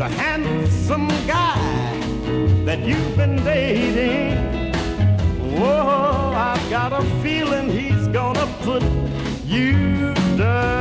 the handsome guy that you've been dating. Whoa, I've got a feeling he's gonna put you down.